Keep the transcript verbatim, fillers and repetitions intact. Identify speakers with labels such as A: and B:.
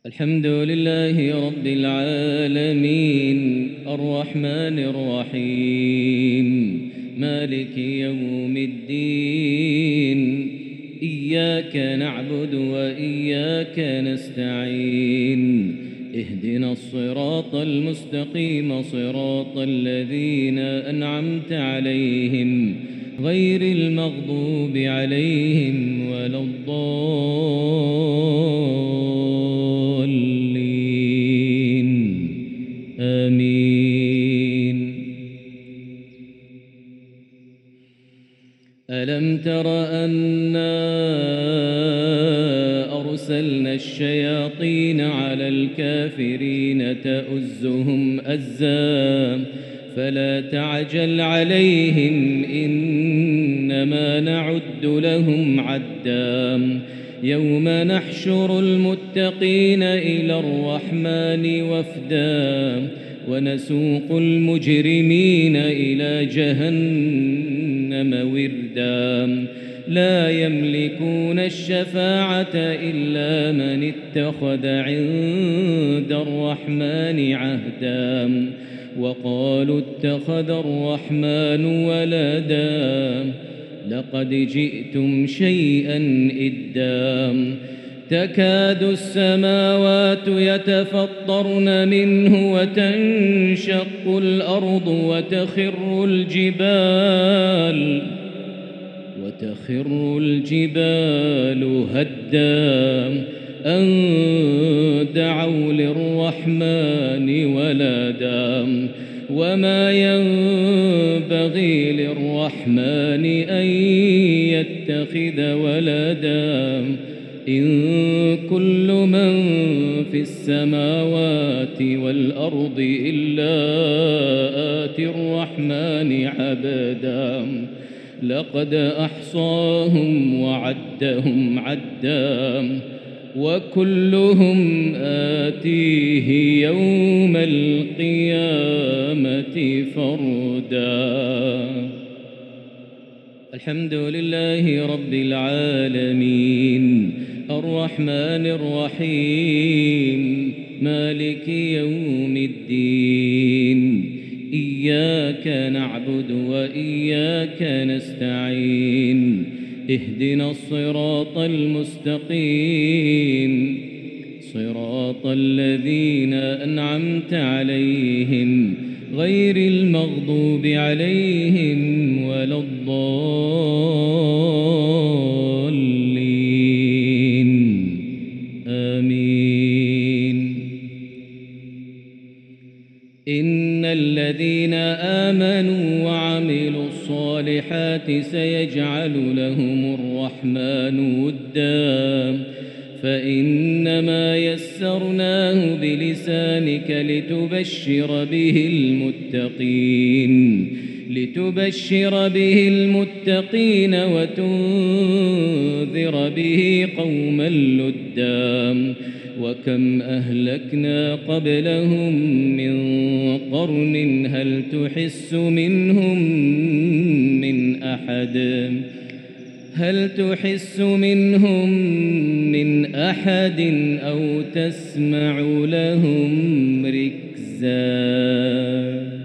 A: الحمد لله رب العالمين الرحمن الرحيم مالك يوم الدين إياك نعبد وإياك نستعين اهدنا الصراط المستقيم صراط الذين أنعمت عليهم غير المغضوب عليهم ولا الضالين آمين. ألم تر أنا أرسلنا الشياطين على الكافرين تؤزهم أزا فلا تعجل عليهم إنما نعد لهم عدا يوم نحشر المتقين إلى الرحمن وفدا ونسوق المجرمين إلى جهنم وردا لا يملكون الشفاعة إلا من اتخذ عند الرحمن عهدا وقالوا اتخذ الرحمن ولدا لقد جئتم شيئا إدا تكاد السماوات يتفطرن منه وتنشق الأرض وتخر الجبال وتخر الجبال هدا أن دعوا للرحمن ولدا وما ينبغي للرحمن أن يتخذ ولدا إن كل من في السماوات والأرض إلا آتي الرحمن عبدا لقد أحصاهم وعدهم عدا وكلهم آتيه يوم القيامة فردا. الحمد لله رب العالمين الرحمن الرحيم مالك يوم الدين إياك نعبد وإياك نستعين اهدنا الصراط المستقيم صراط الذين أنعمت عليهم غير المغضوب عليهم ولا الضالين آمين. إن الذين آمنوا وعملوا الصالحات سيجعل لهم الرحمن ودا فإنما يسرناه بلسانك لتبشر به المتقين لتبشر به المتقين وتنذر به قوما لدا وكم أهلكنا قبلهم من قرن هل تحس منهم من أحد هل تحس منهم من أحد أو تسمع لهم ركزا.